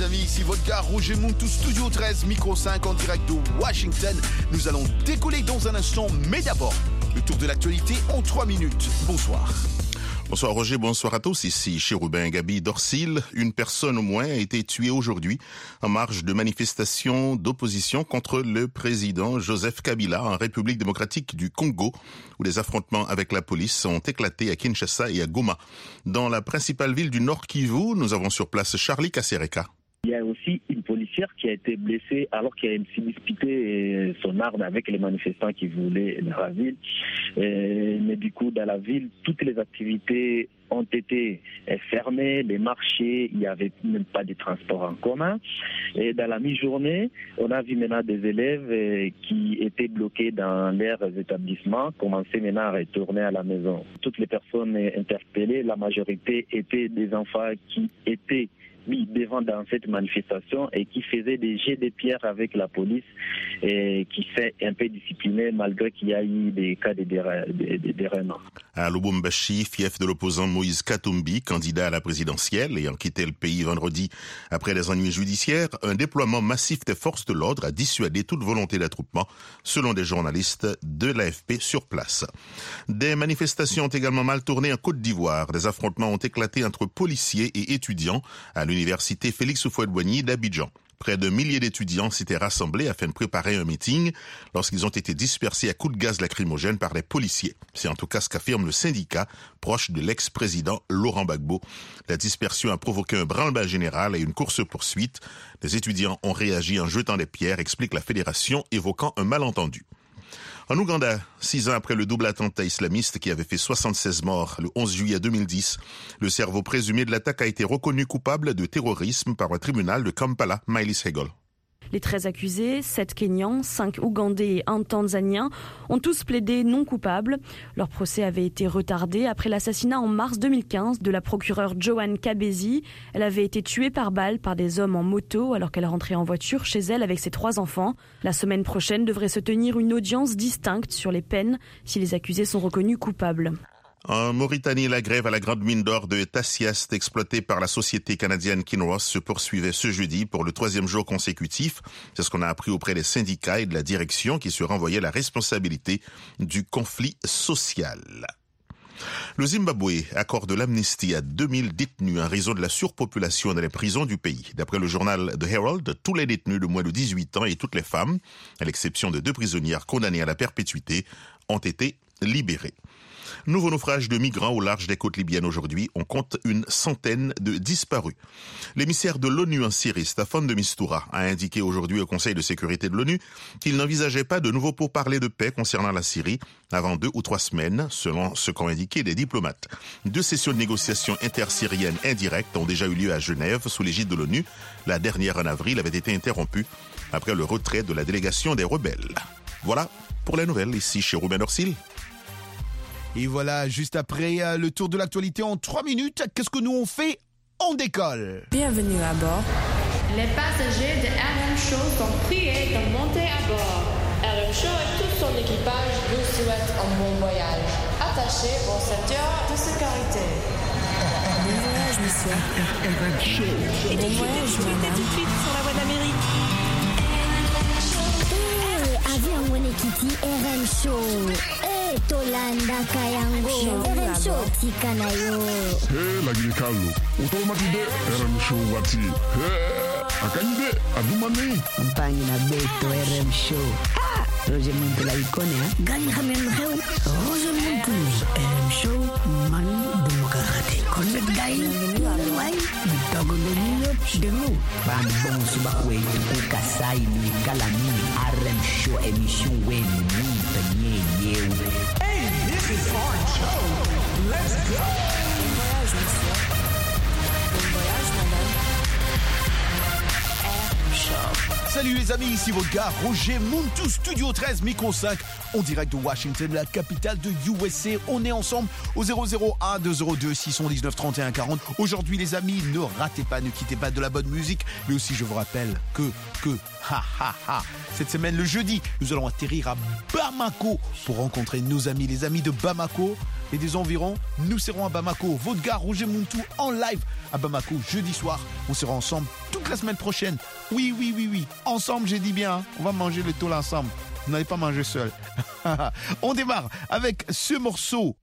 les amis, ici votre gars Roger Montou, Studio 13, Micro 5 en direct de Washington. Nous allons décoller dans un instant, mais d'abord, le tour de l'actualité en 3 minutes. Bonsoir. Bonsoir Roger, bonsoir à tous. Ici Chérubin Gabi d'Orsil. Une personne au moins a été tuée aujourd'hui en marge de manifestations d'opposition contre le président Joseph Kabila en République démocratique du Congo, où les affrontements avec la police ont éclaté à Kinshasa et à Goma. Dans la principale ville du Nord Kivu, nous avons sur place Charlie Kasereka. Il y a aussi une policière qui a été blessée alors qu'elle s'est disputée son arme avec les manifestants qui voulaient dans la ville. Mais du coup, dans la ville, toutes les activités ont été fermées, les marchés, il n'y avait même pas de transport en commun. Et dans la mi-journée, on a vu maintenant des élèves qui étaient bloqués dans leurs établissements, commencer maintenant à retourner à la maison. Toutes les personnes interpellées, la majorité étaient des enfants qui étaient mis devant dans cette manifestation et qui faisait des jets de pierre avec la police et qui s'est un peu discipliné malgré qu'il y a eu des cas de déraillement. À Lubumbashi, fief de l'opposant Moïse Katumbi, candidat à la présidentielle ayant quitté le pays vendredi après des ennuis judiciaires, un déploiement massif des forces de l'ordre a dissuadé toute volonté d'attroupement, selon des journalistes de l'AFP sur place. Des manifestations ont également mal tourné en Côte d'Ivoire. Des affrontements ont éclaté entre policiers et étudiants à l'université Félix Houphouët-Boigny d'Abidjan. Près de milliers d'étudiants s'étaient rassemblés afin de préparer un meeting lorsqu'ils ont été dispersés à coups de gaz lacrymogène par les policiers. C'est en tout cas ce qu'affirme le syndicat proche de l'ex-président Laurent Gbagbo. La dispersion a provoqué un branle-bas général et une course-poursuite. Les étudiants ont réagi en jetant des pierres, explique la fédération, évoquant un malentendu. En Ouganda, 6 ans après le double attentat islamiste qui avait fait 76 morts le 11 juillet 2010, le cerveau présumé de l'attaque a été reconnu coupable de terrorisme par un tribunal de Kampala, Mylis Hegel. Les 13 accusés, 7 Kenyans, 5 Ougandais et 1 Tanzanien, ont tous plaidé non coupables. Leur procès avait été retardé après l'assassinat en mars 2015 de la procureure Joanne Kabezi. Elle avait été tuée par balle par des hommes en moto alors qu'elle rentrait en voiture chez elle avec ses 3 enfants. La semaine prochaine devrait se tenir une audience distincte sur les peines si les accusés sont reconnus coupables. En Mauritanie, la grève à la grande mine d'or de Tassiast, exploitée par la société canadienne Kinross, se poursuivait ce jeudi pour le 3e jour consécutif. C'est ce qu'on a appris auprès des syndicats et de la direction qui se renvoyaient la responsabilité du conflit social. Le Zimbabwe accorde l'amnistie à 2000 détenus en raison de la surpopulation dans les prisons du pays. D'après le journal The Herald, tous les détenus de moins de 18 ans et toutes les femmes, à l'exception de 2 prisonnières condamnées à la perpétuité, ont été libérés. Nouveau naufrage de migrants au large des côtes libyennes aujourd'hui. On compte une centaine de disparus. L'émissaire de l'ONU en Syrie, Staffan de Mistura, a indiqué aujourd'hui au Conseil de sécurité de l'ONU qu'il n'envisageait pas de nouveaux pourparlers de paix concernant la Syrie avant 2 ou 3 semaines, selon ce qu'ont indiqué des diplomates. 2 sessions de négociations intersyriennes indirectes ont déjà eu lieu à Genève sous l'égide de l'ONU. La dernière en avril avait été interrompue après le retrait de la délégation des rebelles. Voilà pour les nouvelles ici chez Ruben Orsil. Et voilà, juste après le tour de l'actualité en 3 minutes, qu'est-ce que nous on fait? On décolle. Bienvenue à bord. Les passagers de RM Show sont priés de monter à bord. RM Show et tout son équipage vous souhaitent un bon voyage. Attachez vos ceintures de sécurité. Bon voyage, monsieur. RM Show. Et bon voyage, madame. Tout de suite sur la voie d'Amérique. Avion Monekiti RM Show. Tolanda Kayango RM Show Tikanayo. Lagi Carlo. Automatique RM Show wati. Akanyide adumani. Campagne na beto RM Show. Roger Montou la icône, hein? Gani Hamel Reu. Roger Montou. RM Show Mani Demokrate. Connect Guy. Why? Dogo Demu. Ban bon suba we tu kasai ni kalani RM Show émission we ni tanye yeu. Hey, this is our show. Let's go. Bon voyage, monsieur. Bon voyage, madame. Salut les amis, ici votre gars Roger Montou, Studio 13, Micro 5 en direct de Washington, la capitale de USA. On est ensemble au 001 202 619 31 40. Aujourd'hui, les amis, ne ratez pas, ne quittez pas de la bonne musique. Mais aussi, je vous rappelle cette semaine, le jeudi, nous allons atterrir à Bamako pour rencontrer nos amis, les amis de Bamako et des environs. Nous serons à Bamako. Votre gars Roger Muntu en live à Bamako jeudi soir. On sera ensemble toute la semaine prochaine. Oui. Ensemble, j'ai dit bien. On va manger le tôle ensemble. Vous n'allez pas manger seul. On démarre avec ce morceau.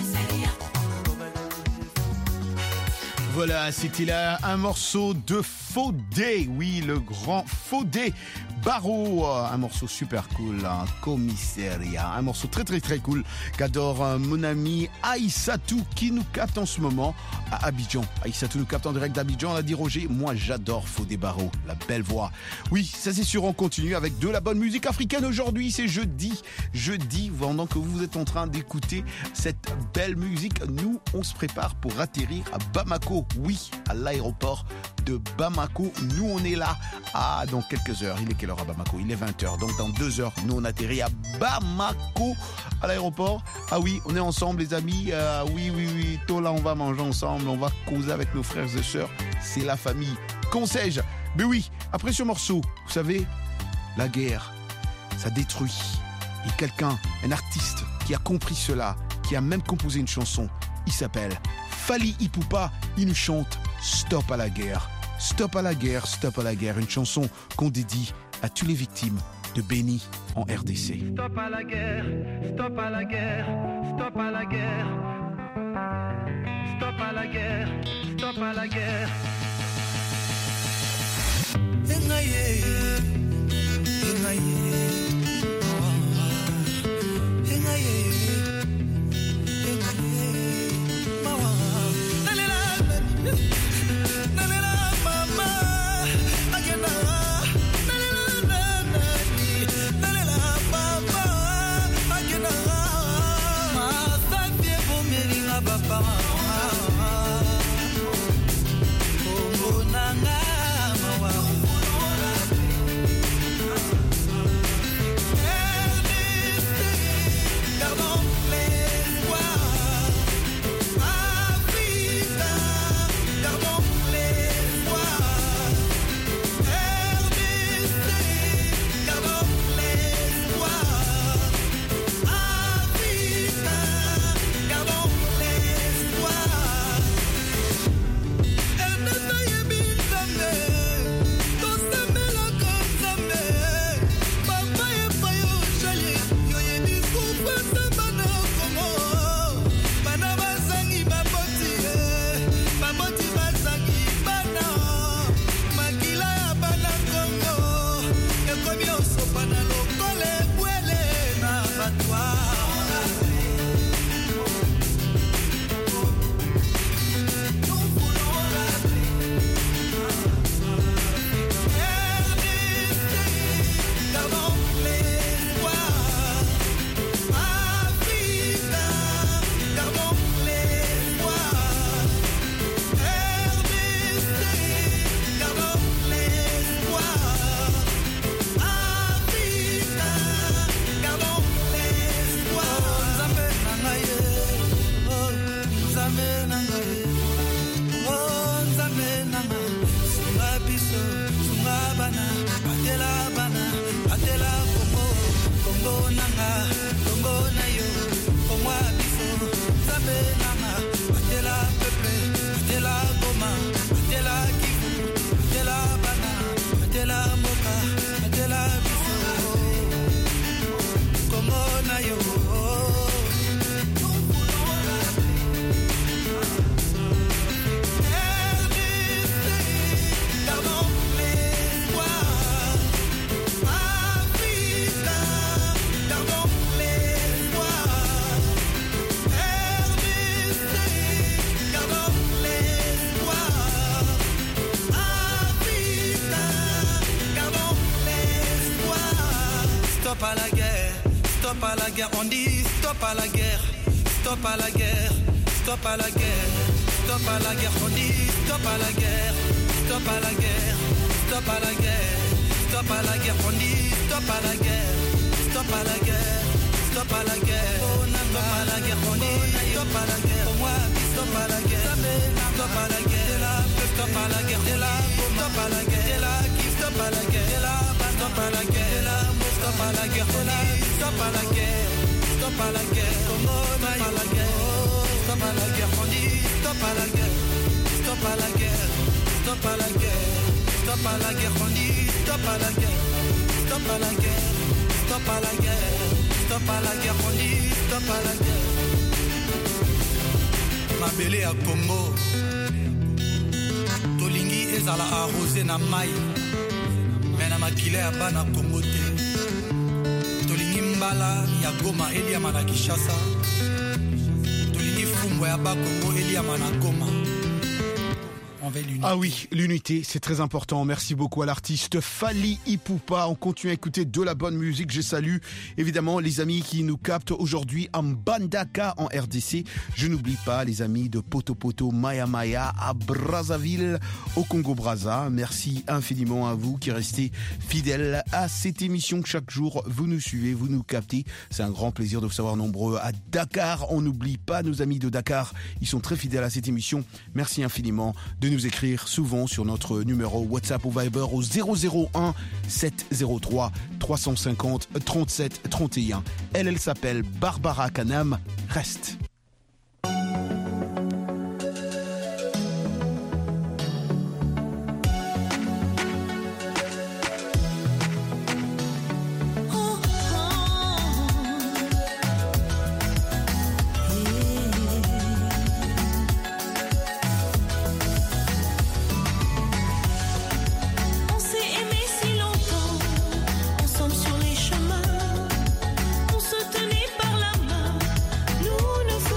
Voilà, c'était là un morceau de Fodé, oui, le grand Fodé Barreau, un morceau super cool, hein, Commissariat, un morceau très très très cool qu'adore mon ami Aïssatou qui nous capte en ce moment à Abidjan. Aïssatou nous capte en direct d'Abidjan, on a dit Roger, moi j'adore Fodé Barreau, la belle voix. Oui, ça c'est sûr, on continue avec de la bonne musique africaine aujourd'hui, c'est jeudi, pendant que vous êtes en train d'écouter cette belle musique, nous on se prépare pour atterrir à Bamako, oui, à l'aéroport de Bamako, nous on est là, dans quelques heures, il est quelle heure à Bamako? Il est 20h, donc dans 2 heures, nous on atterrit à Bamako, à l'aéroport. Ah oui, on est ensemble les amis, oui, tôt là on va manger ensemble, on va causer avec nos frères et sœurs, c'est la famille, qu'on sais-je. Mais oui, après ce morceau, vous savez, la guerre, ça détruit. Et quelqu'un, un artiste qui a compris cela, qui a même composé une chanson, il s'appelle Fally Ipupa, il nous chante Stop à la guerre. Stop à la guerre, stop à la guerre, une chanson qu'on dédie à toutes les victimes de Béni en RDC. Stop à la guerre, stop à la guerre, stop à la guerre. Stop à la guerre, stop à la guerre. On dit stop à la guerre, stop à la guerre, stop à la guerre, stop à la guerre. On dit stop à la guerre, stop à la guerre, stop à la guerre, stop à la guerre. On dit stop à la guerre, stop à la guerre, stop à la guerre, stop à la guerre. On dit stop à la guerre, moi stop à la guerre, stop à la guerre, stop à la guerre, stop à la guerre, stop à la guerre, stop à la guerre, stop à la guerre, stop à la guerre, stop à la guerre, stop à la guerre, on dit stop à la guerre, stop à la guerre, stop à la guerre, stop à la guerre, on dit stop à la guerre, stop à la guerre, stop à la guerre, stop à la guerre, on dit stop à la guerre. Ma belle à Congo, Tolingi et ezala arrosé na mai me na makila ya bana Kongo te tolingi mbala ya Goma eliama na Kinshasa tolingi fumbo ya bakongo eliama na Goma. Ah oui, l'unité, c'est très important. Merci beaucoup à l'artiste Fally Ipupa. On continue à écouter de la bonne musique. Je salue évidemment les amis qui nous captent aujourd'hui en Mbandaka en RDC. Je n'oublie pas les amis de Poto Poto, Maya Maya à Brazzaville au Congo-Brazza. Merci infiniment à vous qui restez fidèles à cette émission. Chaque jour, vous nous suivez, vous nous captez. C'est un grand plaisir de vous savoir nombreux à Dakar. On n'oublie pas nos amis de Dakar. Ils sont très fidèles à cette émission. Merci infiniment de nous écrire souvent sur notre numéro WhatsApp ou Viber au 001 703 350 37 31. Elle s'appelle Barbara Kanam. Reste. Ensemble sur les chemins, on se tenait par la main, nous ne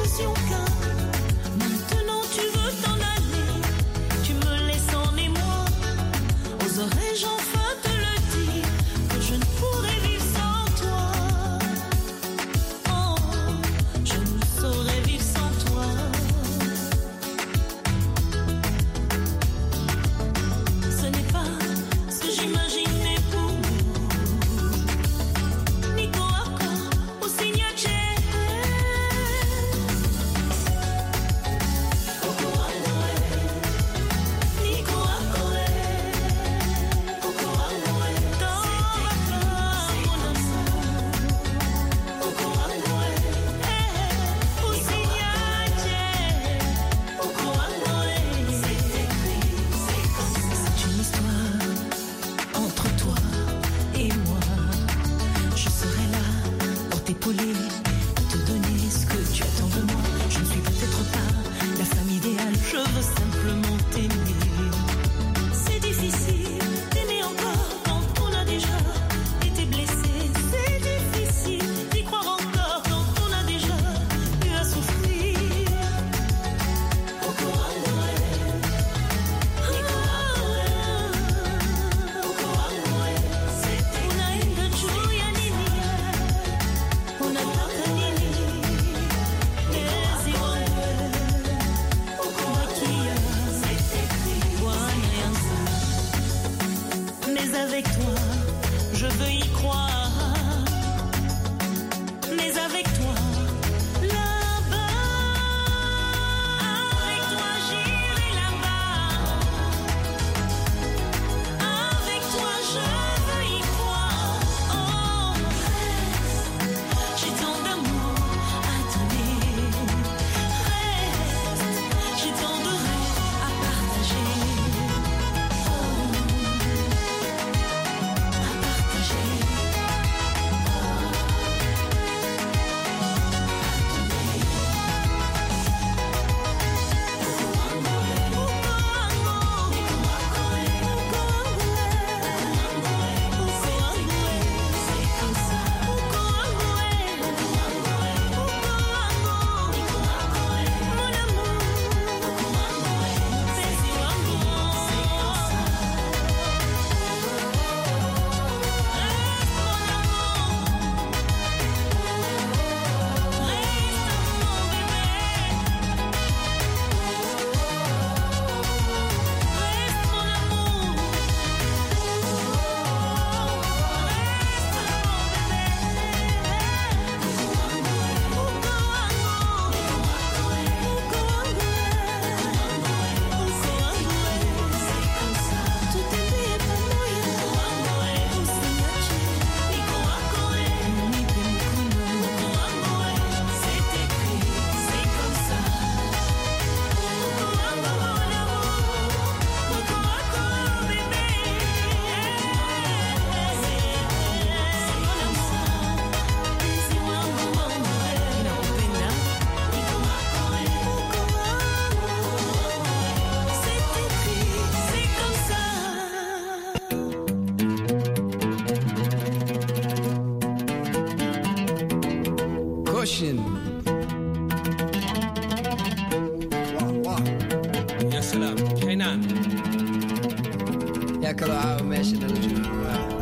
kalo aawa meesha nala joogo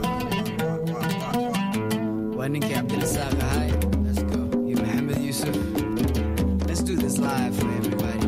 waa ninkii Cabdirasaaq ahay. Let's go. You Mohammed Yusuf. Let's do this live for everybody.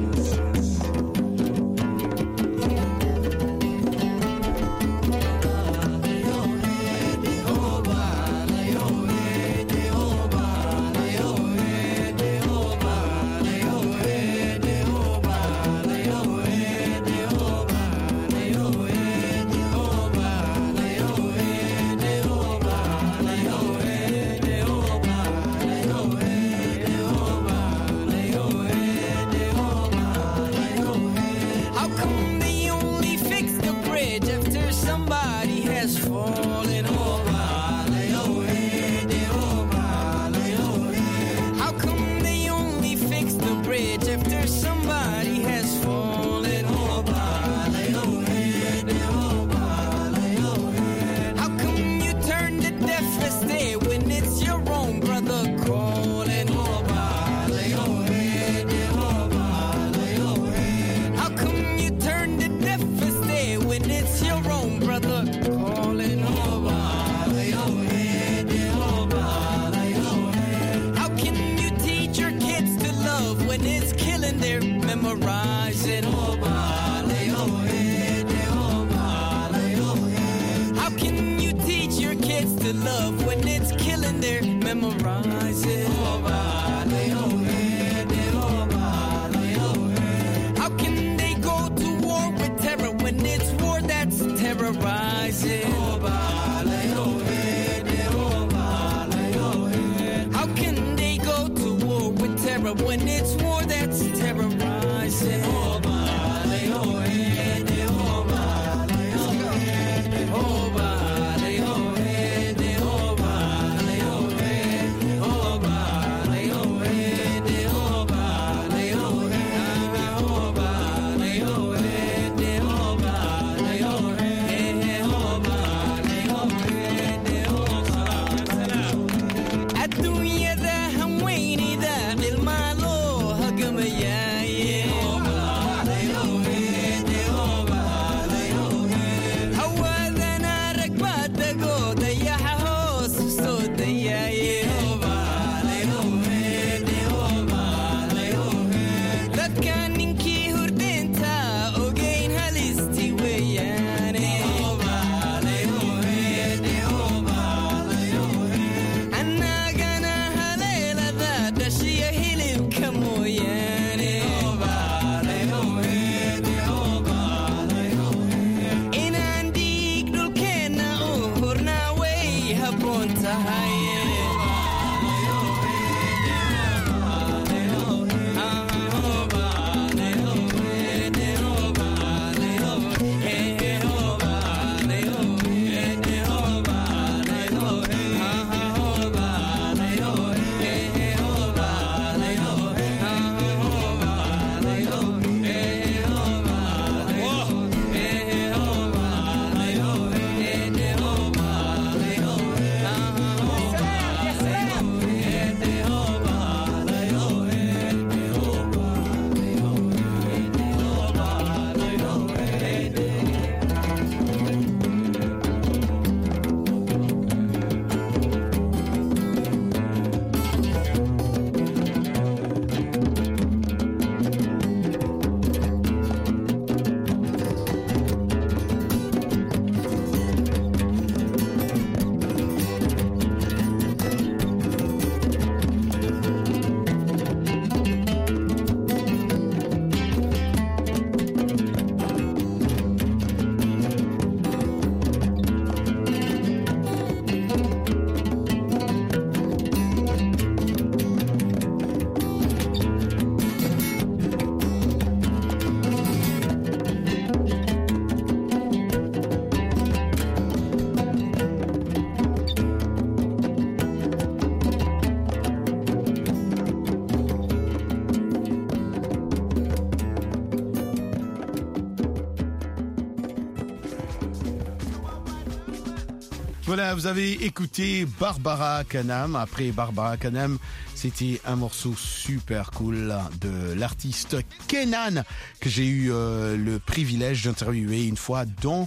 Voilà, vous avez écouté Barbara Kanam. Après Barbara Kanam, c'était un morceau super cool de l'artiste Kenan que j'ai eu le privilège d'interviewer une fois dans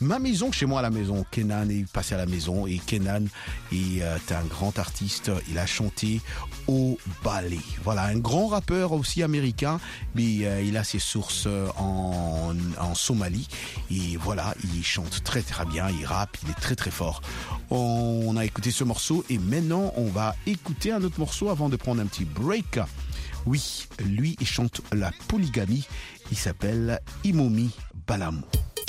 Ma maison, chez moi à la maison. Kenan est passé à la maison et Kenan est un grand artiste. Il a chanté au ballet. Voilà, un grand rappeur aussi américain, mais il a ses sources en Somalie. Et voilà, il chante très très bien, il rappe, il est très très fort. On a écouté ce morceau et maintenant on va écouter un autre morceau avant de prendre un petit break. Oui, lui il chante la polygamie. Il s'appelle Imomi Balamou.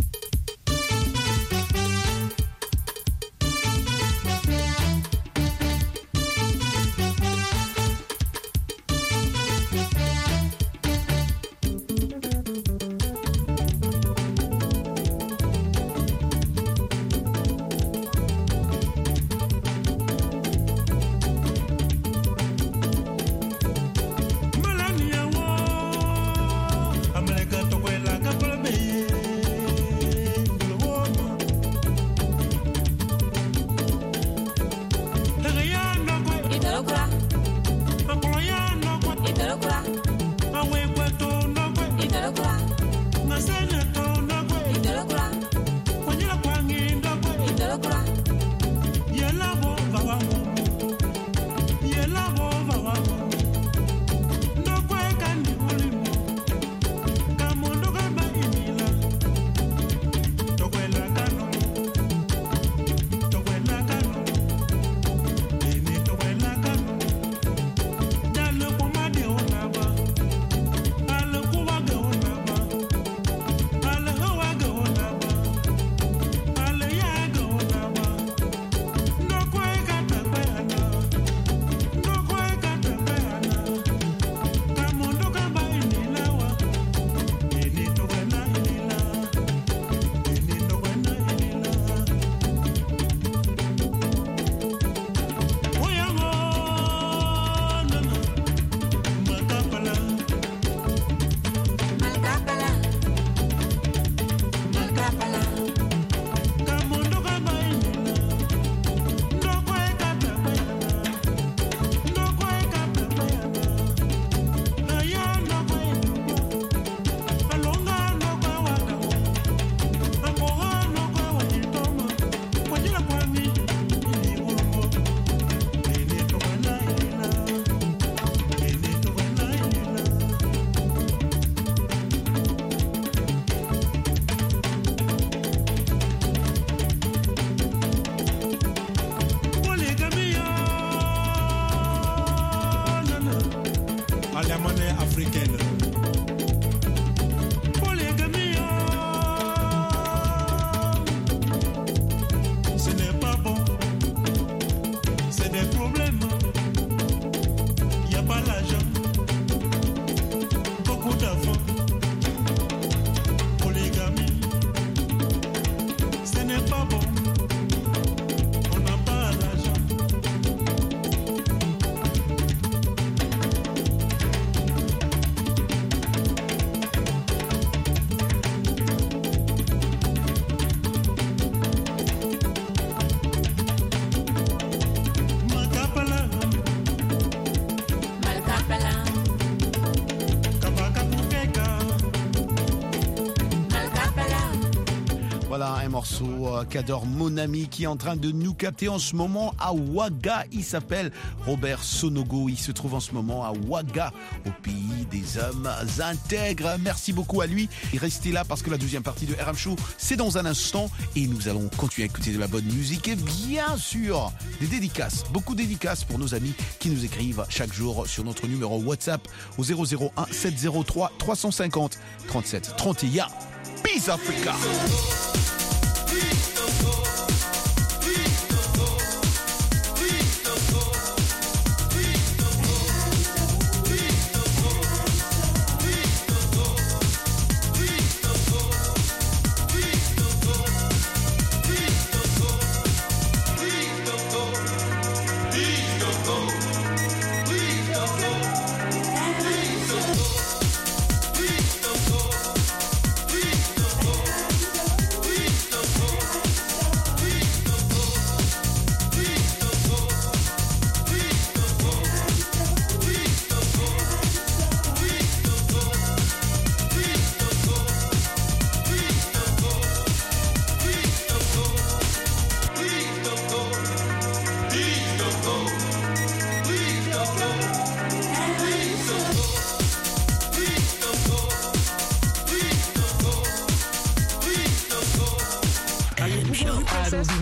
Voilà un morceau qu'adore mon ami qui est en train de nous capter en ce moment à Ouaga. Il s'appelle Robert Sonogo. Il se trouve en ce moment à Ouaga, au pays des hommes intègres. Merci beaucoup à lui. Et restez là parce que la deuxième partie de RM Show, c'est dans un instant. Et nous allons continuer à écouter de la bonne musique et bien sûr des dédicaces. Beaucoup de dédicaces pour nos amis qui nous écrivent chaque jour sur notre numéro WhatsApp au 001 703 350 37 31. Peace Africa.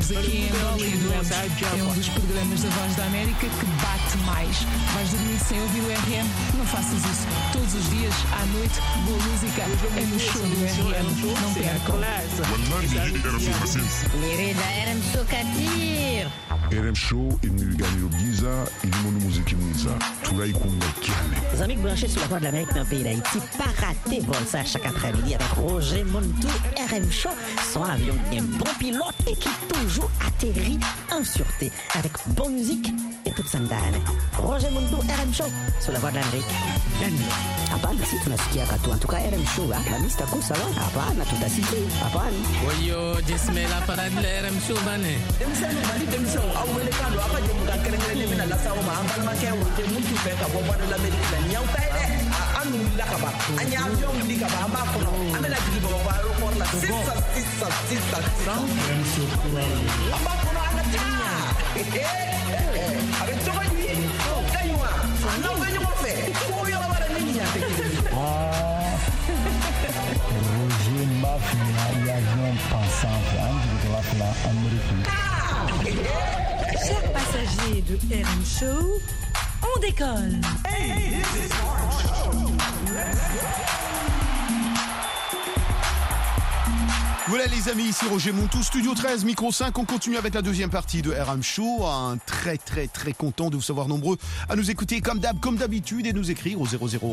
Estamos aqui em Bollywood. É dos programas da Voz da América que bate mais. Vais dormir sem ouvir o RM? Não faças isso. Todos os dias, à noite, boa música é no show do RM. Não percam. Querida RM Show Katir. RM Show imnigani giza ilimono muziki mwiza tunaikunda kiane. Les amis branchés sur la Voix de l'Amérique dans le pays d'Haïti, pas rater vol ça chaque après-midi avec Roger Montou, RM Show, son avion bien bon pilote et qui toujours atterrit en sûreté avec bonne musique et toute sandane. Roger Montou, RM Show sur la Voix de l'Amérique. Hapana, si tunasikia katu. En tout cas, RM Show, la mista kusa wa. Hapana, tutasikia. Hapana. Oyo, jismela para de RM Show bane. Demsano bali demso awele kando apa je muka kerengere mina la sawo ma ambal ma kewo te muntu fe ka bo bado la medina nyaw tayde anu la ka ba anya avion di ka ba amba ko no amela di bo ba ro ko la sissa RM Show amba ko no ana ta avec to ba ni kaywa na ba ni mo fe ko yo ba ni ni ate Roger Mafia y avion pensant de la Amérique. Chers passagers de RM Show, on décolle. Hey, this is RM Show. Voilà les amis, ici Roger Montou, Studio 13, Micro 5. On continue avec la deuxième partie de RM Show. Très content de vous savoir nombreux à nous écouter comme d'habitude et nous écrire au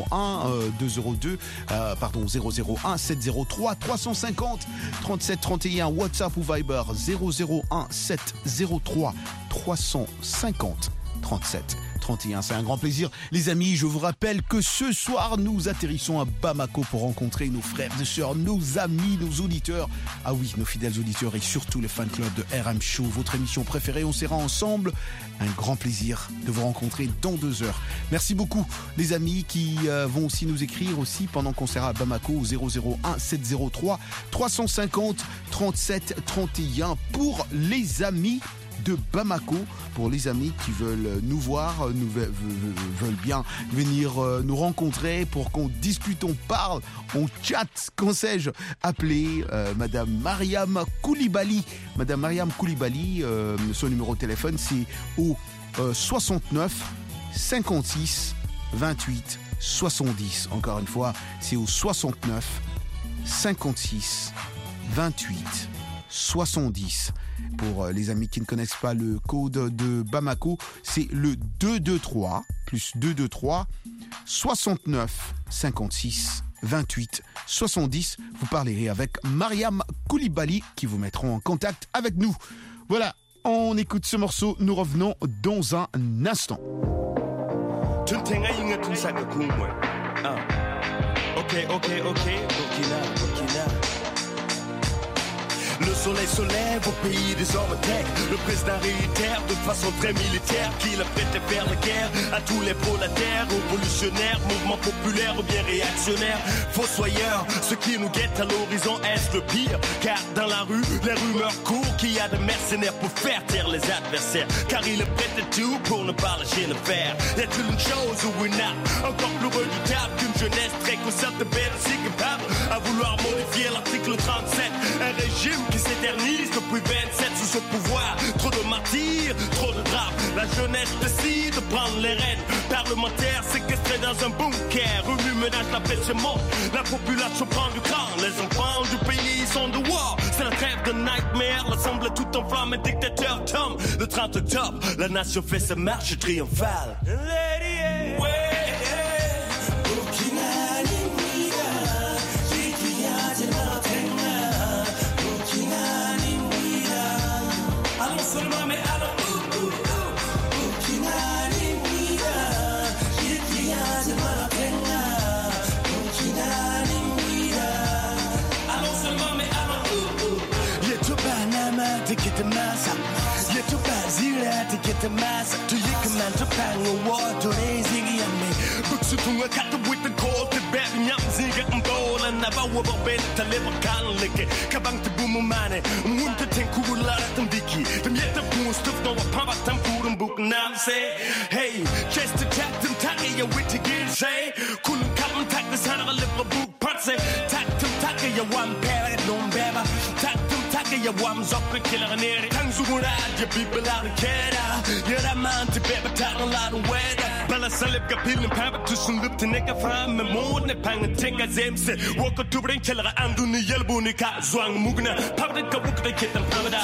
001 703 350 37 31 WhatsApp ou Viber 001 703 350 37 31. C'est un grand plaisir. Les amis, je vous rappelle que ce soir, nous atterrissons à Bamako pour rencontrer nos frères et sœurs, nos amis, nos auditeurs. Ah oui, nos fidèles auditeurs et surtout le fan club de RM Show, votre émission préférée. On sera ensemble. Un grand plaisir de vous rencontrer dans 2 heures. Merci beaucoup, les amis qui vont aussi nous écrire aussi pendant qu'on sera à Bamako au 001 703 350 37 31 pour les amis de Bamako, pour les amis qui veulent nous voir, veulent bien venir nous rencontrer pour qu'on discute, on parle, on chatte, qu'en sais-je. Appelez Madame Mariam Koulibaly. Madame Mariam Koulibaly, son numéro de téléphone c'est au 69 56 28 70. Encore une fois, c'est au 69 56 28 70. Pour les amis qui ne connaissent pas le code de Bamako, c'est le 223 plus 223 69 56 28 70. Vous parlerez avec Mariam Koulibaly qui vous mettront en contact avec nous. Voilà, on écoute ce morceau, nous revenons dans un instant. Le soleil se lève au pays des hommes tech. Le président réitère de façon très militaire qu'il a prêté faire la guerre à tous les prolétaires, révolutionnaires, mouvements populaires ou bien réactionnaires, fossoyeurs. Ce qui nous guette à l'horizon est le pire, car dans la rue, les rumeurs courent qu'il y a des mercenaires pour faire taire les adversaires. Car il est prêt à tout pour ne pas lâcher le fer. Y a-t-il une chose où il n'a encore plus redoutable qu'une jeunesse très consciente, belle, si capable à vouloir modifier l'article 37, un régime qui s'éternise depuis 27 sous ce pouvoir. Trop de martyrs, trop de drames. La jeunesse décide de prendre les rênes. Parlementaires séquestrés dans un bunker. Rue ménage la paix se monte. La population prend du cran. Les enfants du pays sont de war. C'est la trêve de nightmare. L'assemblée tout en flamme. Un dictateur tombe. Le 30 octobre, la nation fait sa marche triomphale. Get the mass to you command to bang a war to raise it and me. Books to a cat with the cold to bed and yap zig and bowl and never will bend to live a can lick it. Kabang to boom man, won't to think who will let them dicky. The yet the boost of no papa and food and book now say, hey, just to tap them tacky your witty gear say, couldn't come and tack this hand of a little book part say, tack them tacky your one pair at no better, tack them tacky ya wam zokka killer nere tangzugura ya bibla kera yara man te beba tan la weda bala salib kapil papa to sun lip to nigga from me mood ne pang tinga zemse woko to bring killer andu ni yelbuni ka zwang mugna papa ka buk de kitan pamada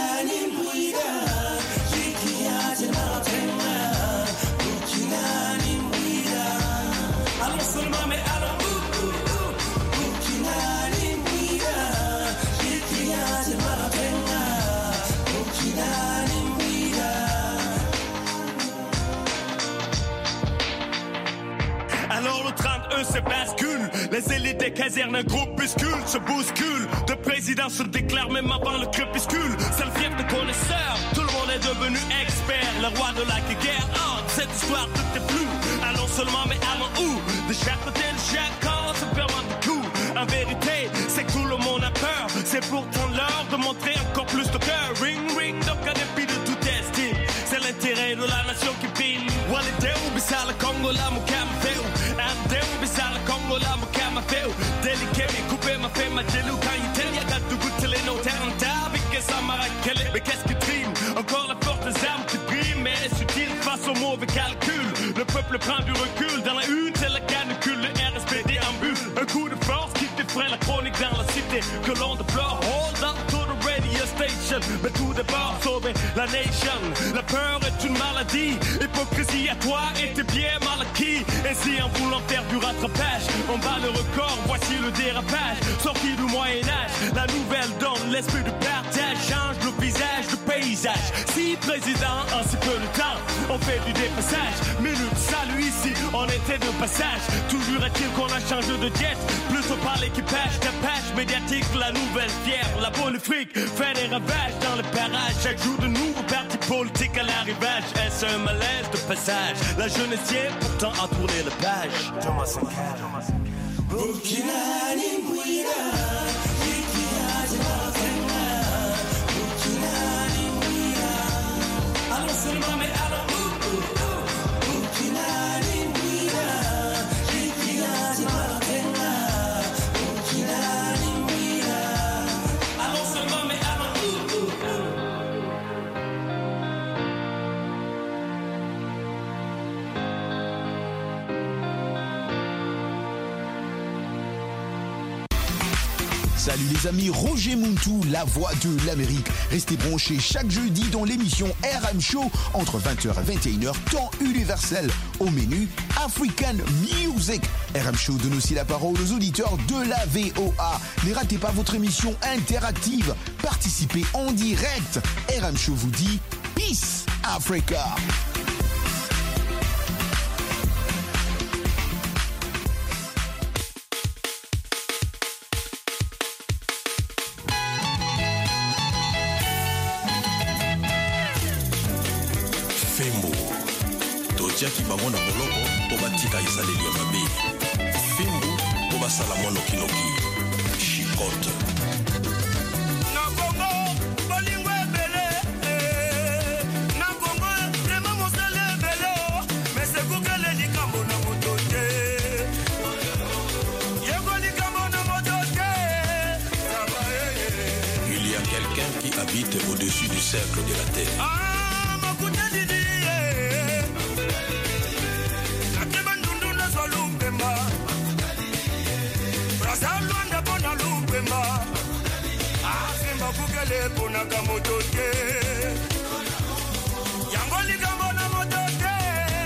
Alors le 31 se bascule, les élites des casernes, un groupuscule se bouscule. De président se déclare même avant le crépuscule. C'est le fief de connaisseurs, tout le monde est devenu expert. Le roi de la guerre, cette histoire tout est flou. Allons seulement mais allons où? De chaque côté, de chaque camp, se permet de tout. En vérité, c'est que tout le monde a peur. C'est pourtant l'heure de montrer encore plus de cœur. Ring, ring, donc un dépit de tout estime. C'est l'intérêt de la nation qui brille. Walideu, bisa le Congo, la mukama feu. Adeu, bisa le Congo, la mukama feu. Déliqué, mais coupé, ma fait ma délou. Quand il t'aime, y'a de goût, télé, no terre, avec que ça m'a raquelé. Mais qu'est-ce qui trime? Encore la forte des armes qui brille. Mais est utile face au mauvais calcul. Le peuple prend du recul. Dans la une, c'est la canicule. Le RSPD en bulle. Un coup de force qui défraie la chronique dans la cité. Que l'on déplore. Hold up to the radio station. Mais tout d'abord, sauver la nation. La peur est une maladie. Hypocrisie à toi et t'es bien mal acquis. Et si en voulant faire du rattrapage, on bat le record, voici le dérapage. Sorti du Moyen-Âge, la nouvelle donne l'esprit de partage. Change le visage, le paysage. Si président en si peu de temps, on fait du dépassage. Minute, salut ici, on était de passage. Toujours est-il qu'on a changé de jet. Plutôt par l'équipage, tapage médiatique, la nouvelle fière. La bonne fric fait des ravages dans le parage. Chaque jour de nouveaux partis politiques à l'arrivage. Est-ce un malaise de passage? La jeunesse tient pourtant à tourner la page. Salut les amis, Roger Muntu, la voix de l'Amérique. Restez branchés chaque jeudi dans l'émission RM Show entre 20h et 21h, temps universel. Au menu, African Music. RM Show donne aussi la parole aux auditeurs de la VOA. Ne ratez pas votre émission interactive. Participez en direct. RM Show vous dit Peace Africa. Jaki bango na boloko po batika ezaleli ya mabe fimbu po basala mwa nokinoki chikote na bongo bolingo ebele na bongo rema mosala ebele mais sekukele likambo na moto te yeko likambo na moto te. Il y a quelqu'un qui habite au-dessus du cercle de la terre. Ponaka motote yango likambo na motote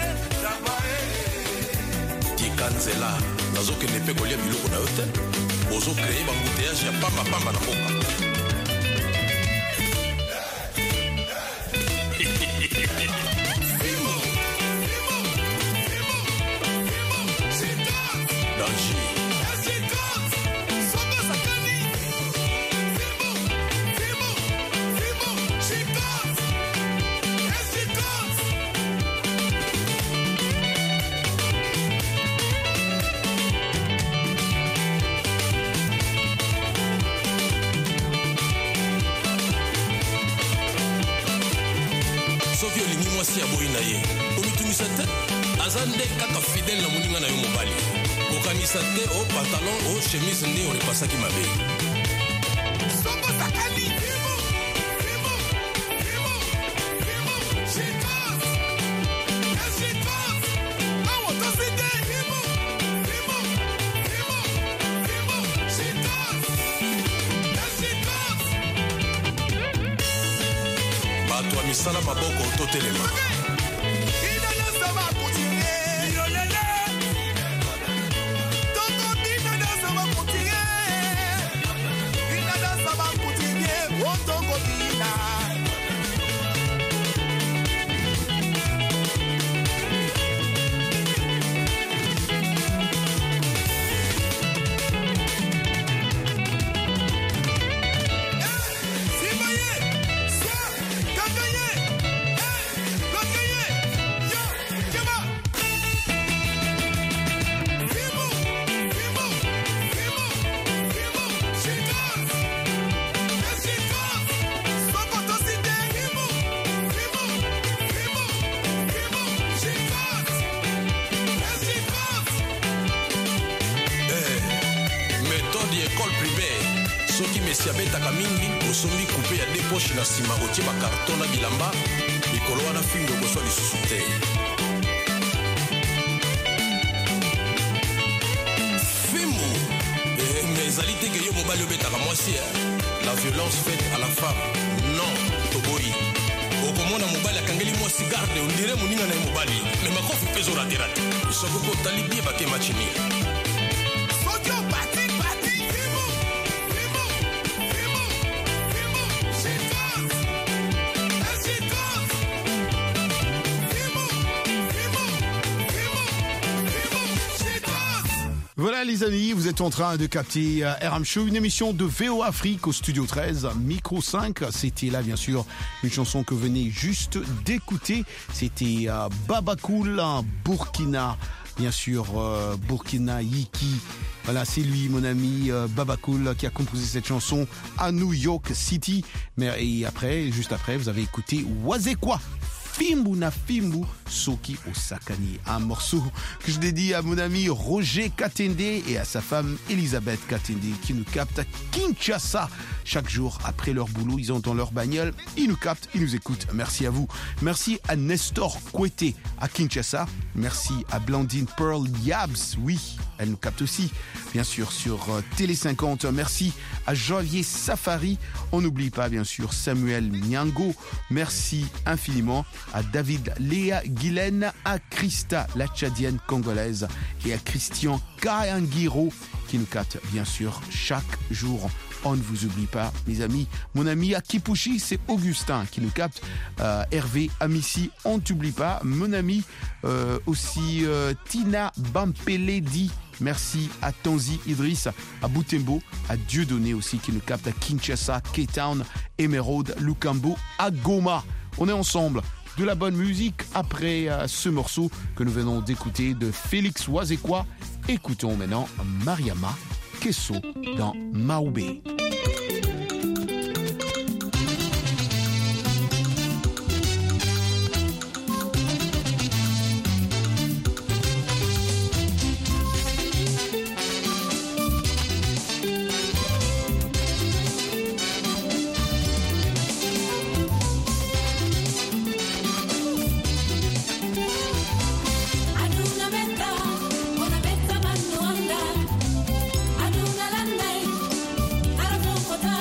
tikanzela nazokende mpe kolia biloko na yo te ozokreye bambuteyage ya pambapamba na mboka. mwasi ya boyi na ye omitumisa te aza nde kaka fidèle na moninga na yo mobali kokanisa te o pantalon o chemise nde orepasaki mabe Songo sakani misala maboko totelema soki mesi abetaka mingi osombi kupe ya depoche na nsima otie bakarton na bilamba mikolo wana fingo ekoswa lisusu te fimbu me ezali teke yo mobali obetaka mwasi la violence faite à la femme non toboyi okomona mobali akangeli mwasi garde ondire moninga na ye mobali me makofi mpe ezoraterate soki mpe otali bie bake machini soki obati Voilà les amis, vous êtes en train de capter RM Show, une émission de VO Afrique au Studio 13, Micro 5. C'était là bien sûr une chanson que vous venez juste d'écouter. C'était Babacool, Burkina, bien sûr Burkina Yiki. Voilà, c'est lui, mon ami Babacool, qui a composé cette chanson à New York City. Et après, juste après, vous avez écouté Wazekwa. Fimbu na Fimbu Soki Osakani, un morceau que je dédie à mon ami Roger Katende et à sa femme Elisabeth Katende qui nous captent à Kinshasa chaque jour après leur boulot. Ils ont dans leur bagnole, ils nous captent, ils nous écoutent. Merci à vous. Merci à Nestor Kwete à Kinshasa. Merci à Blandine Pearl Yabs, oui, elle nous capte aussi, bien sûr, sur Télé 50. Merci à Javier Safari. On n'oublie pas, bien sûr, Samuel Nyango. Merci infiniment à David Léa Guylaine, à Christa, la Tchadienne congolaise, et à Christian Kayangiro, qui nous capte, bien sûr, chaque jour. On ne vous oublie pas, mes amis. Mon ami à Kipushi, c'est Augustin qui nous capte. Hervé Amissi, on ne t'oublie pas. Mon ami aussi Tina Bampeledi. Merci à Tanzi Idriss, à Boutembo, à Dieudonné aussi qui nous capte à Kinshasa, K-Town, Emeraude, Lukambo, à Goma. On est ensemble. De la bonne musique après ce morceau que nous venons d'écouter de Félix Wazekwa. Écoutons maintenant Mariama Kesso dans Maoubé. Aduna landai, arafu kota.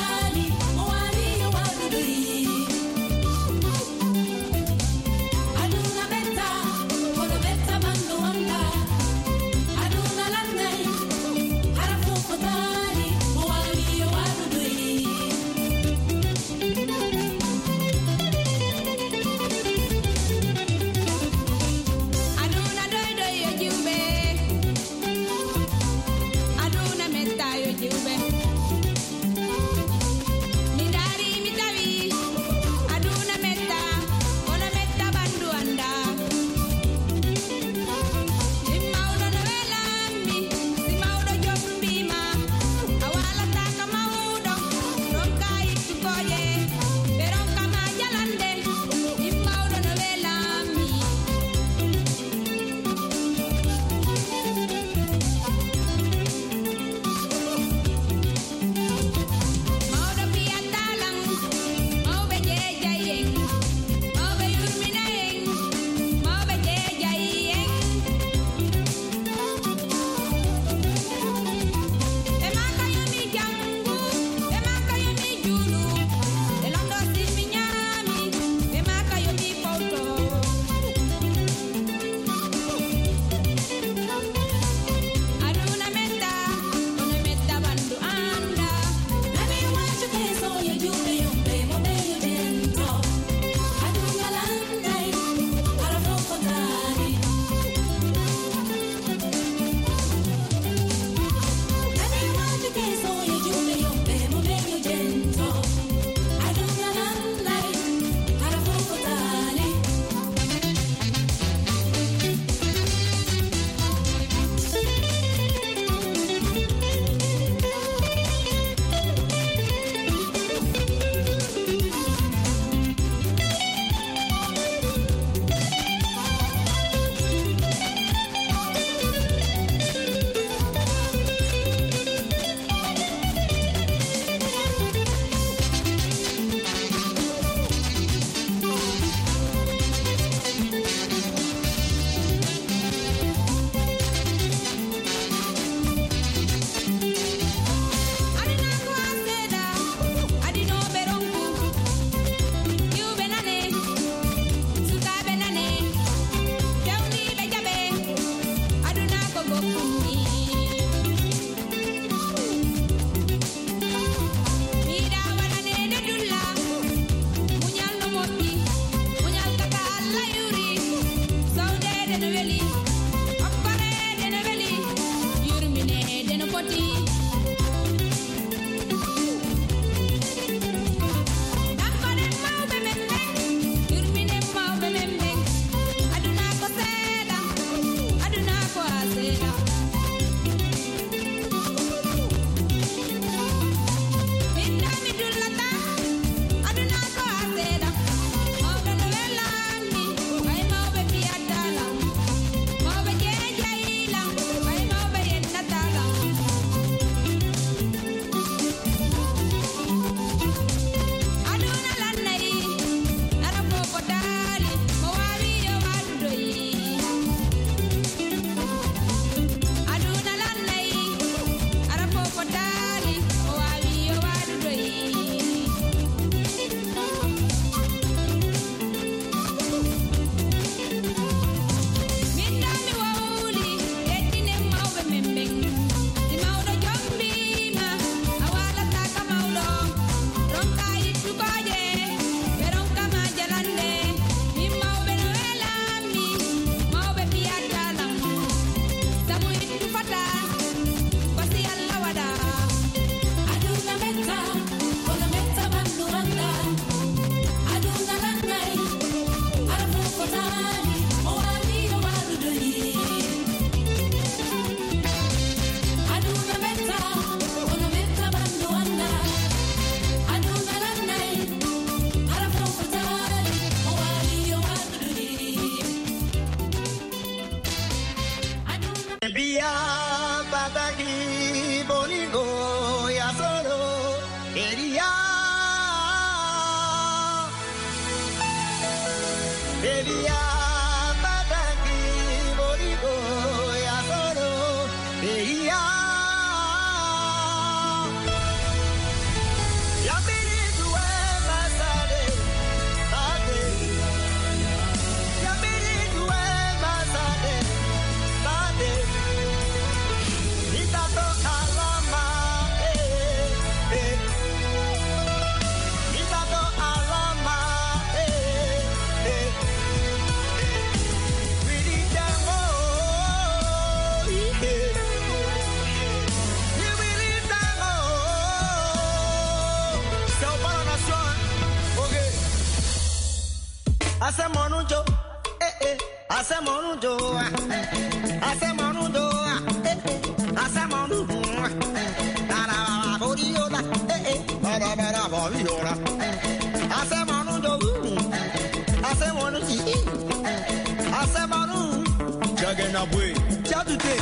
Asemonujo, Asemonujo, Asemonujo, Asemonujo, Nara Boriola, Nara Boriola, Asemonujo, Asemonuji, Asemonu, Jaganabwe, Jadute.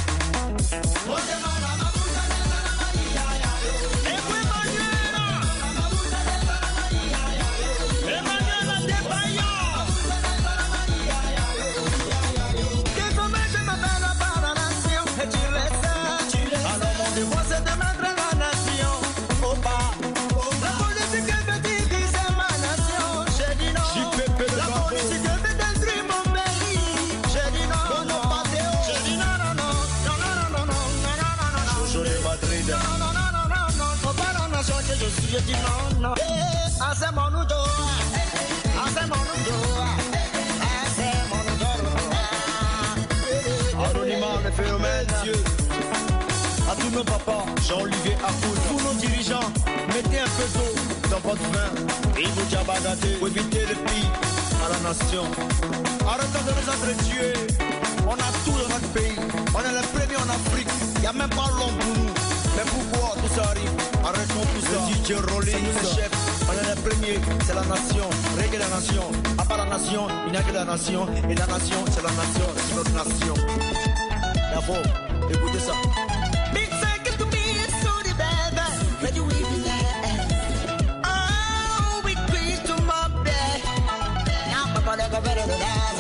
Je dis non, non. Asemonujo, Asemonujo, Asemonujo. Anonymat, le phénomène, Dieu. À tous nos papas, Jean-Olivier Afoul, tous nos dirigeants, mettez un peu d'eau dans votre vin. Et vous diabagater pour éviter le pire à la nation. Arrêtons de nous entretuer. On a tout dans notre pays. On est les premiers en Afrique. Il n'y a même pas l'homme pour nous. Mais pourquoi tout ça arrive? Arrêtons tout ça. Le DJ Rolling, c'est nous les chefs. On est les premiers, c'est la nation. Règle la nation. À part la nation, il n'y a que la nation. Et la nation, c'est la nation, c'est notre nation. D'abord, écoutez ça. Big second to me, it's so the baby. Let you weep in there. Oh, we preach to my bed. Now, Papa, they're better than that.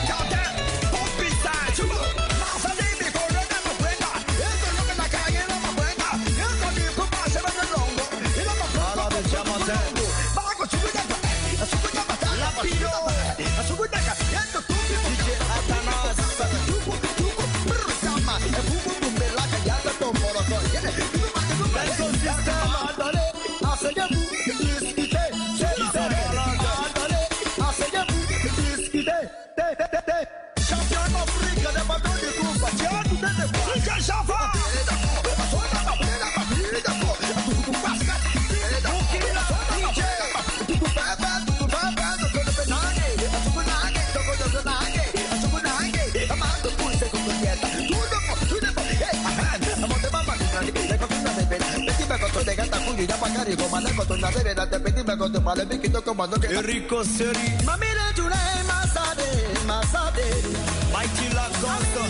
Enrico Seri, Mamina Jule, Masade, Mighty Lagosta,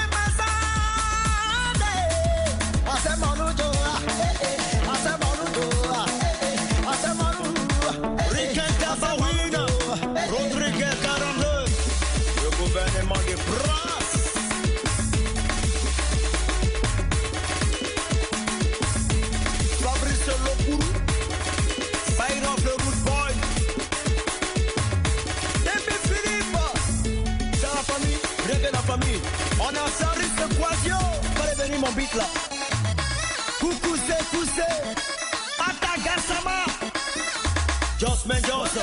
Masade, Asemonujo, Asemonujo, Asemonujo, Riken Casawina, Rodriguez 42, le gouvernement de France. Fabrice Lopourou, Fire of the Root Boy. Famille. On a Saris de Quasio. Fallait venir mon beat là. Coucou c'est poussé. Atagasama. Josman Johnson.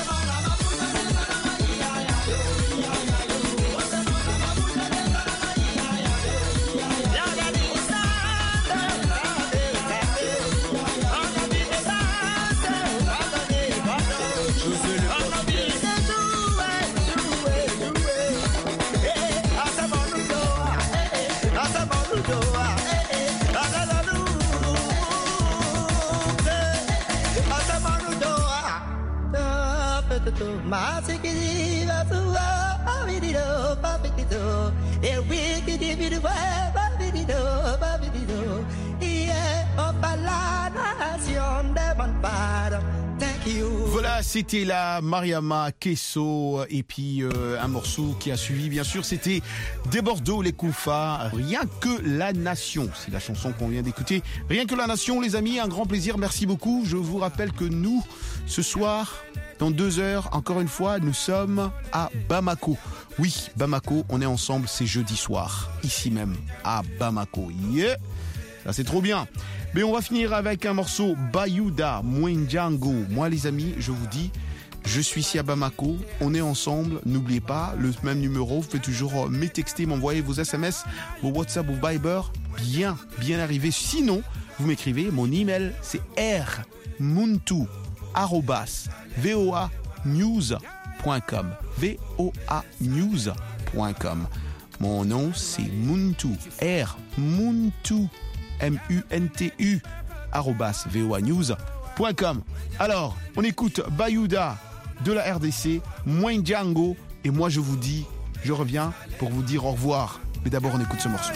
Voilà, c'était la Mariama Kesso et puis un morceau qui a suivi, bien sûr, c'était Des Bordeaux, les Koufa, Rien que la Nation. C'est la chanson qu'on vient d'écouter. Rien que la Nation, les amis, un grand plaisir, merci beaucoup. Je vous rappelle que nous, ce soir, dans 2 heures, encore une fois, nous sommes à Bamako. Oui, Bamako, on est ensemble, c'est jeudi soir, ici même, à Bamako. Yeah, ça c'est trop bien. Mais on va finir avec un morceau Bayouda Mwenjango. Moi les amis, je vous dis, je suis ici à Bamako, on est ensemble, n'oubliez pas, le même numéro, vous pouvez toujours m'texter, m'envoyer vos SMS, vos WhatsApp, vos Viber, bien arrivé. Sinon, vous m'écrivez, mon email c'est rmuntu@voanews.com. voanews.com. voanews.com. Mon nom, c'est Muntu, Muntu, M-U-N-T-U, @voanews.com. Alors, on écoute Bayouda de la RDC, Mwenjango, et moi je vous dis, je reviens pour vous dire au revoir. Mais d'abord, on écoute ce morceau.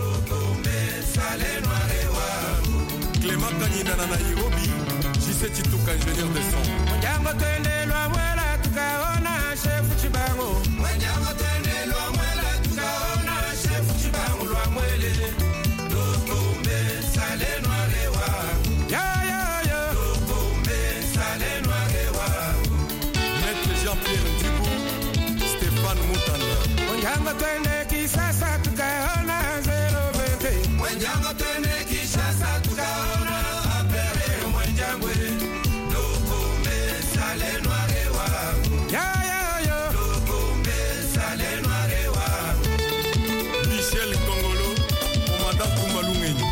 Clément Kanina na Nairobi, Jissé Chituka, ingénieur de son. Mwenjango tende lwa mwela tukaona chef Chibango. Mwenjango tende lwa mwela tukaona chef Chibango lwa mwele. Lokombe sale noarewa. Ya ya ya. Lokombe sale noarewa. Maître Jean-Pierre Dibou, Stéphane Moutanda. Mwenjango tende kisasa tukaona 020. Mwenjango tende kisasa tukaona apere mwenjangwe. Lokombe sale noarewa. Ya ya ya. Lokombe sale noarewa. Michel Kongolo, commandant Kumalungenyi.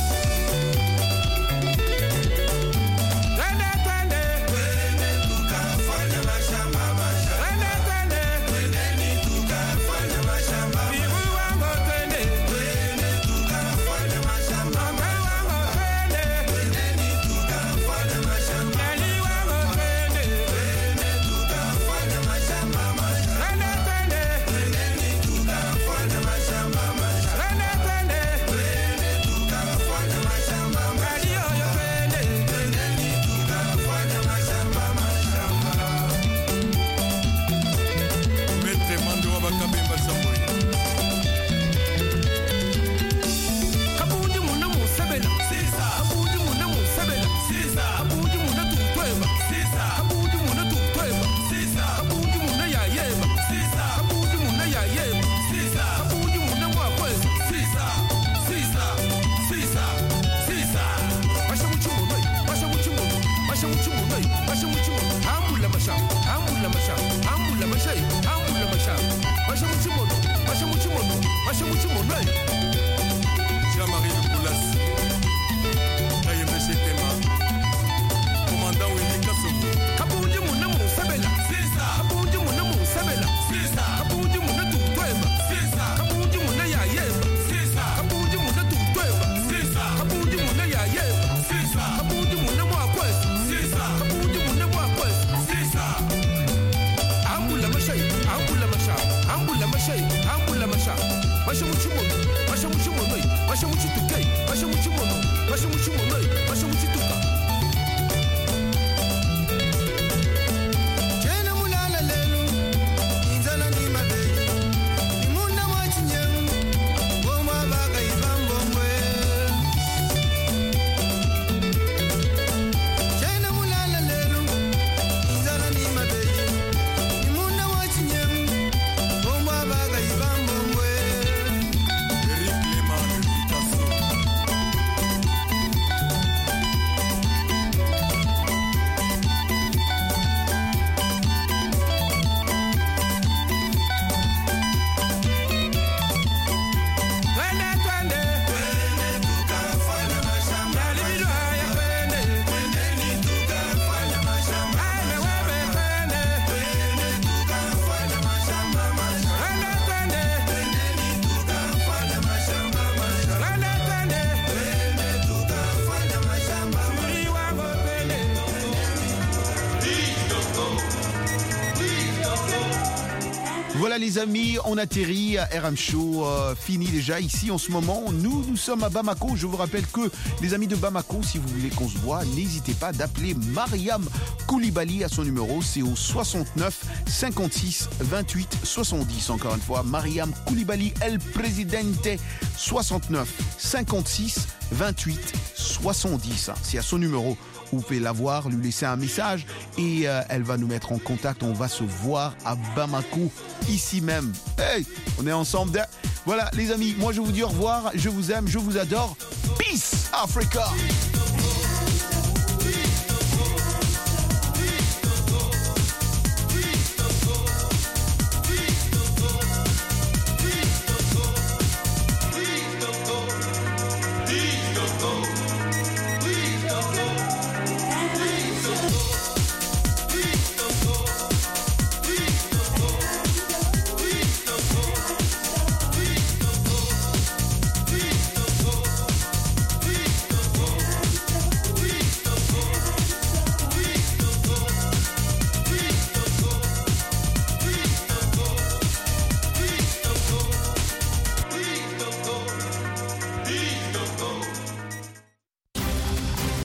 Twende twende. Twende tukafanya mashamba mashamba. Twende twende. Twendeni tukafanya mashamba. Bibu wango twende. Twende tukafanya mashamba. Mama wango twende. Twendeni tukafanya mashamba. Nani wango twende. Twende tukafanya mashamba mashamba. Twende twende. Twendeni tukafanya mashamba mashamba. Twende twende. Twende tukafanya mashamba mashamba. Nani oyo twende. Twendeni tukafanya mashamba mashamba. Mete mando wa bakabemba samboy. Kabundi muna musabela. Sisa. Kabundi muna musabela. Sisa. Kabundi muna tutweba. Sisa. Kabundi muna tutweba. Sisa. Kabundi muna yayeba. Sisa. Kabundi muna yayeba. Sisa. Kabundi muna mwakweza. Sisa. Sisa. Sisa. Sisa. Basha muchumo, basha muchumo, basha muchumo, basha muchumo. Ambula masha, ambula masha, ambula masha, ambula masha. Basha muchumo, basha muchumo, basha muchumo. Jean-Marie Loulas, Kayembe Tema, commandant Willy Kassogo. Kabundi muna musabela. Sisa. Kabundi muna musabela. Sisa. Kabundi muna tutweba. Sisa. Kabundi muna yayeba. Sisa. Kabundi muna tutweba. Sisa. Kabundi muna yayeba. Sisa. Kabundi muna mwakweza. Sisa. Kabundi muna mwakweza. Sisa. Ambula mashay, ambula masha, ambula mashay, ambula masha. Basha muchumo, basha muchumo, basha muchutuke, basha muchumo, basha muchumo, basha muchutuka. Jena mulala lelu, inzala ni mabeli, imuna mwachinyemu, boma baga ibambomwe. Jena mulala lelu, inzala ni mabeli, imuna mwachinyemu, boma baga ibambomwe. Eric Lehmann, Picasso. Twende twende. Twende tukafanya mashamba. Yalibidwa ya twende. Twendeni tukafanya mashamba. Ane webe twende. Twende tukafanya mashamba mashamba. Twende twende. Twendeni tukafanya mashamba mashamba. Twende twende. Twende tukafanya mashamba. Suri wango twende. Voilà les amis, on atterrit à RM Show, fini déjà ici en ce moment. Nous sommes à Bamako. Je vous rappelle que les amis de Bamako, si vous voulez qu'on se voit, n'hésitez pas d'appeler Mariam Koulibaly à son numéro. C'est au 69 56 28 70. Encore une fois, Mariam Koulibaly, El Presidente, 69 56 28 70. C'est à son numéro. Vous pouvez la voir, lui laisser un message et elle va nous mettre en contact. On va se voir à Bamako, ici même. Hey, on est ensemble. Voilà les amis, moi je vous dis au revoir. Je vous aime, je vous adore. Peace Africa.